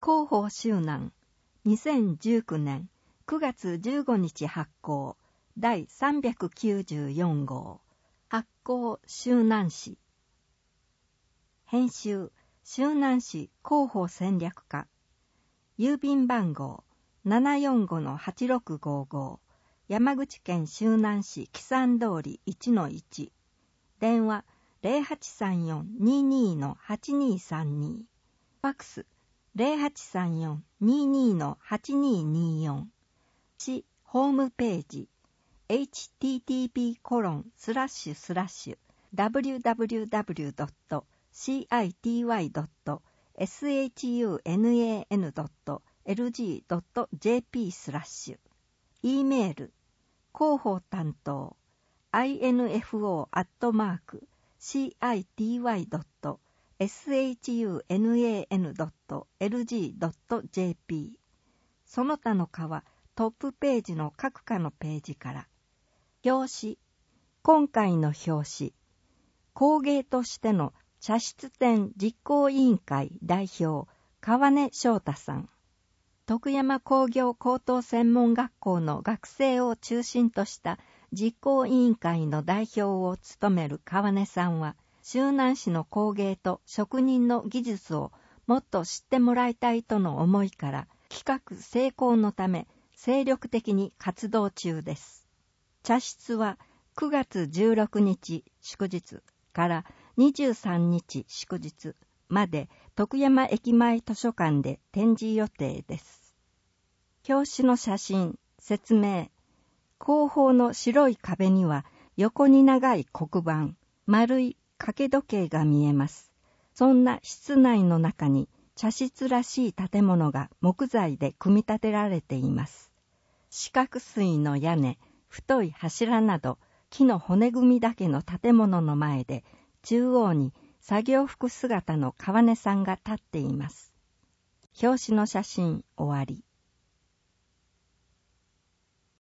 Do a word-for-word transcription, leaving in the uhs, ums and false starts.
広報周南にせんじゅうきゅうねんくがつじゅうごにち発行だいさんびゃくきゅうじゅうよんごう発行周南市編集周南市広報戦略課郵便番号 ななよんごのはちろくごご 山口県周南市木山通り いちのいち 電話 ゼロはちさんよん にーにーのはちにーさんに ファックス ゼロはちさんよん にーにーのはちにーにーよん 市ホームページ エイチティーティーピーコロンスラッシュスラッシュダブリューダブリューダブリュードットシーアイティーワイドットエスエイチユーエヌエーエヌドットエルジードットジェーピー スラッシュ E メール広報担当 アイエヌエフオー アットマーク シーアイティーワイドットエスエイチユーエヌエーエヌドットエルジードットジェーピー その他の課はトップページの各課のページから表紙今回の表紙工芸としての茶室展実行委員会代表川根翔太さん徳山工業高等専門学校の学生を中心とした実行委員会の代表を務める川根さんは周南市の工芸と職人の技術をもっと知ってもらいたいとの思いから企画成功のため精力的に活動中です。茶室はくがつじゅうろくにち祝日からにじゅうさんにち祝日まで徳山駅前図書館で展示予定です。表紙の写真、説明。後方の白い壁には横に長い黒板、丸い掛け時計が見えます。そんな室内の中に茶室らしい建物が木材で組み立てられています。四角錐の屋根、太い柱など木の骨組みだけの建物の前で中央に作業服姿の川根さんが立っています。表紙の写真終わり。